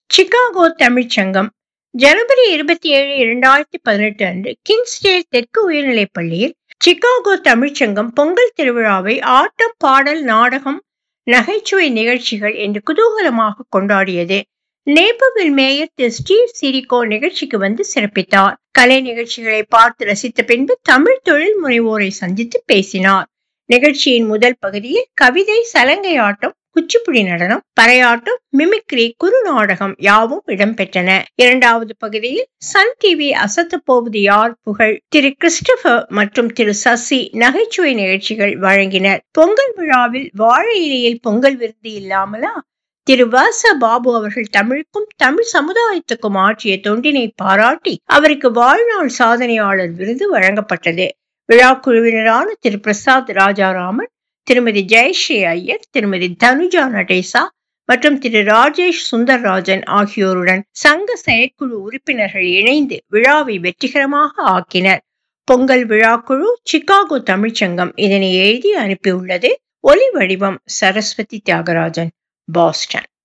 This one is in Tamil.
சிகாகோ தமிழ்ச்சங்கம் ஜனவரி 27, 2018 அன்று கிங்ஸ்டேல் தெற்கு உயர்நிலைப் பள்ளியில் சிகாகோ தமிழ்ச்சங்கம் பொங்கல் திருவிழாவை ஆட்டம், பாடல், நாடகம், நகைச்சுவை நிகழ்ச்சிகள் என்று குதூகலமாக கொண்டாடியது. நேபர்வில் மேயர் திரு ஸ்டீவ் சிரிகோ நிகழ்ச்சிக்கு வந்து சிறப்பித்தார். கலை நிகழ்ச்சிகளை பார்த்து ரசித்த பின்பு தமிழ் தொழில் முனைவோரை சந்தித்து பேசினார். நிகழ்ச்சியின் முதல் பகுதியில் கவிதை, சலங்கை ஆட்டம், குச்சிப்புடி நடனம், பறையாட்டம், மிமிக்ரி, குறுநாடகம் யாவும் இடம்பெற்றன. இரண்டாவது பகுதியில் சன் டிவி அசத்த போவது யார் புகழ் திரு கிறிஸ்டபர் மற்றும் திரு சசி நகைச்சுவை நிகழ்ச்சிகள் வழங்கினர். பொங்கல் விழாவில் வாழை இலையில் பொங்கல் விருந்து இல்லாமலா? திரு வச பாபு அவர்கள் தமிழுக்கும் தமிழ் சமுதாயத்துக்கும் ஆற்றிய தொண்டினை பாராட்டி அவருக்கு வாழ்நாள் சாதனையாளர் விருது வழங்கப்பட்டது. விழா குழுவினரான திரு பிரசாத் ராஜாராமன், திருமதி ஜெயஸ்ரீ ஐயர், திருமதி தனுஜா நடேசா மற்றும் திரு ராஜேஷ் சுந்தர்ராஜன் ஆகியோருடன் சங்க செயற்குழு உறுப்பினர்கள் இணைந்து விழாவை வெற்றிகரமாக ஆக்கினர். பொங்கல் விழா குழு சிகாகோ தமிழ்ச்சங்கம் இதனை எழுதி அனுப்பியுள்ளது. ஒலி வடிவம் சரஸ்வதி தியாகராஜன், பாஸ்டன்.